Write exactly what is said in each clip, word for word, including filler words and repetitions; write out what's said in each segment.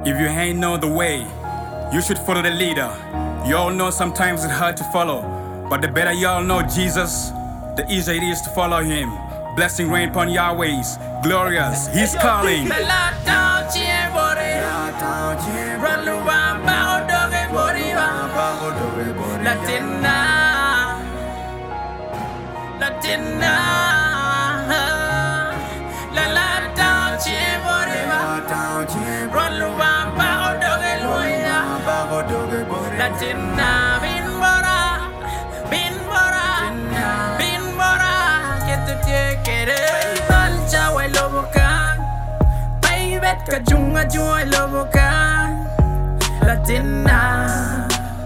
If you ain't know the way, you should follow the leader. You all know sometimes it's hard to follow, but the better y'all know Jesus, the easier it is to follow him. Blessing rain upon Yahweh's glorious. He's calling. Latina, Latina, la la down chimoriva, run luamba odoge luya, Latina, bin bora, bin bora, bin bora, get the ticket, mancha we lobokan, baby kajunga joy lobokan, Latina.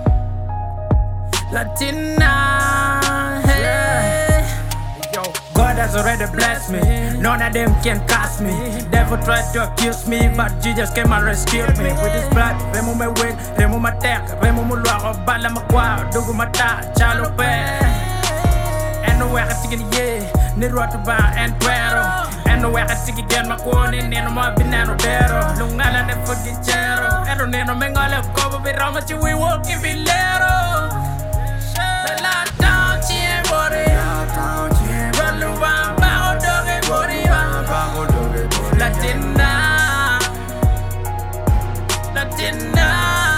Latina, hey. Yo, God has already blessed me. None of them can cast me. Devil tried to accuse me, but Jesus came and rescued me. With his blood, remove my win, remove my tech, remove my luck, bala makwa, dugu mata, chalo pe. And no way I see it, yeah. Need what to buy and pero. And no way I see it, get my corn in and my banana pero. Lungala ne fucking chero. And no need no mengala cover with how much we walk if we little. Latina, Latina,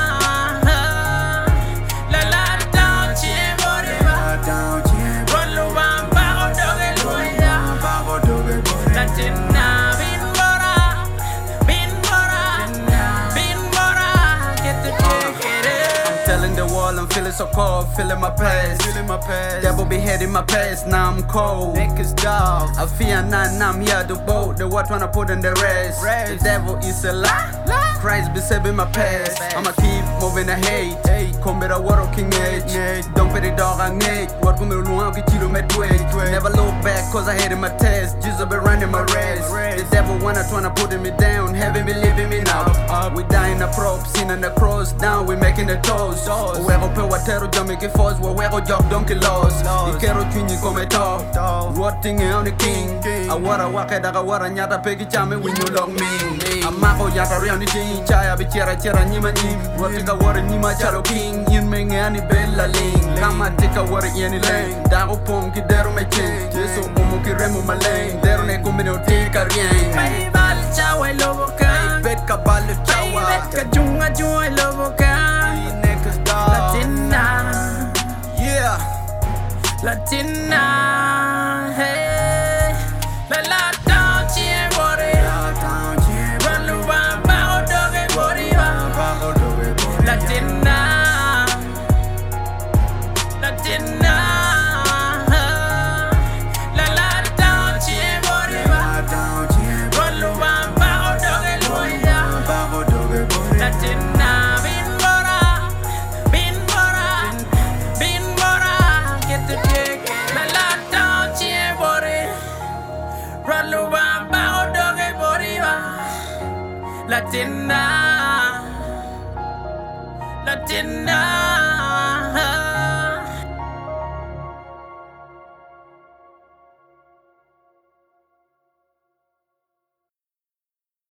la la down chimoriva, run luamba odoge luya, Latina, bin bora, bin bora, bin bora, get the ticket. I'm telling the world I'm feeling so cold, feeling my past, feeling my past. Devil be heading my past, now I'm cold. Niggas dog, I fear none, I'm here to boat. The what wanna put in the rest. The devil is a lie. Christ be saving my past. I'ma keep moving the hate. Come better water king age. Don't pay the dog I need. What come to know get you to my twitch. Never look back cause I hated my test. Jesus be running my race. The devil wanna tryna putting me down, having me leaving me now. We dying the prop, sin on the cross. Now we making the toast. Uwego pe watero jamike force. Uwego job donkey lost. Ikero chunyi come top. Rotting on the king. I wanna walk it, I wanna nyata pegi chame when you long me. I'm mako yata riani ting. Chaya be chera chera nyima nim. Rotika wara nyima charo king. Yin me ngani bella ling. Kama tika wara yeni lane. Dago pong ki deru me ching. Jesu umu ki remu ma lane. Deru ne kumine o tika rien. Baby bal chawa lobo kan. Bet ka balu chawa. Bet ka junga joy lobo kan. Niggas dog. Latina, Yeah. Latina, hey. La la down chimori, run luamba odoge luya, Latina, Latina, la la down chimori, run luamba odoge luya, Latina, bin bora, bin bora, bin bora, get the ticket. La la down chimori, run luamba odoge luya, Latina, Latina.